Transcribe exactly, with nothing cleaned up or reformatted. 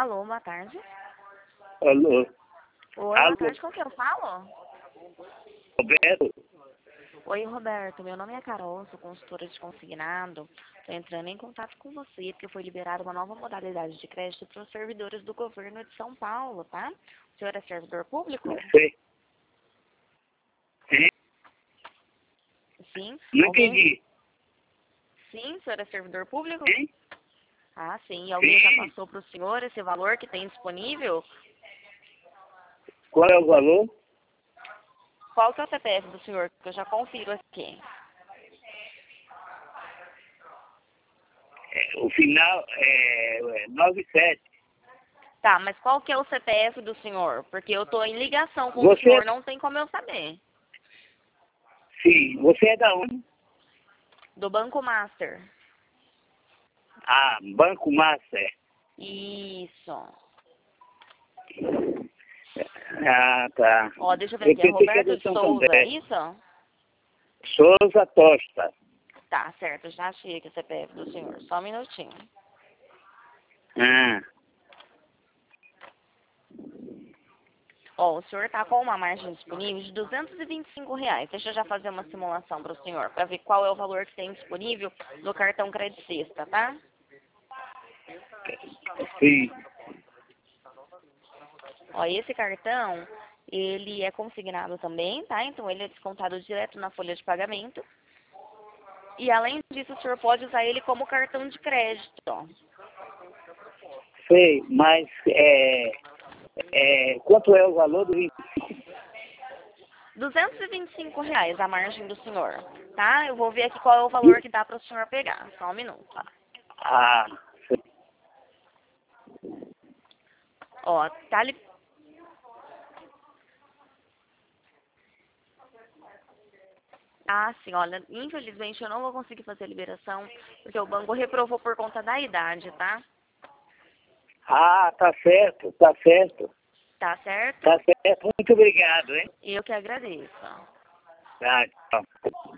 Alô, boa tarde. Alô? Oi, boa Alô? tarde, com quem eu falo? Roberto? Oi, Roberto, meu nome é Carol, sou consultora de consignado. Estou entrando em contato com você porque foi liberada uma nova modalidade de crédito para os servidores do governo de São Paulo, tá? O senhor é servidor público? Sei. Sim? Sim. Não Alguém... entendi. Sim, o senhor é servidor público? Sim? Ah, sim. E alguém já Sim. passou para o senhor esse valor que tem disponível? Qual é o valor? Qual que é o C P F do senhor? Que eu já confiro aqui. É, o final é, é nove sete. Tá, mas qual que é o C P F do senhor? Porque eu tô em ligação com o Você, senhor, não tem como eu saber. sim, você é da onde? Do Banco Master. Ah, Banco Master. Isso. Ah, tá. Ó, deixa eu ver Eu aqui. É pensei que era Roberto do de Souza, é Santander. isso? Souza Tosta. Tá, certo. Já achei aqui o C P F do senhor. Só um minutinho. Ah, Ó, o senhor tá com uma margem disponível de duzentos e vinte e cinco reais. Deixa eu já fazer uma simulação para o senhor, para ver qual é o valor que tem disponível no cartão credicista, tá? sim. Ó, esse cartão, ele é consignado também, tá? Então ele é descontado direto na folha de pagamento. E além disso, o senhor pode usar ele como cartão de crédito, ó. Sei, mas é, é, quanto é o valor do... duzentos e vinte e cinco reais a margem do senhor, tá? Eu vou ver aqui qual é o valor que dá para o senhor pegar. Só um minuto. Ah, sei. Ó, tá li... Ah, sim, olha, infelizmente eu não vou conseguir fazer a liberação, porque o banco reprovou por conta da idade, tá? Ah, tá certo, tá certo. Tá certo? Tá certo. Muito obrigado, hein? Eu que agradeço. Tá, tchau.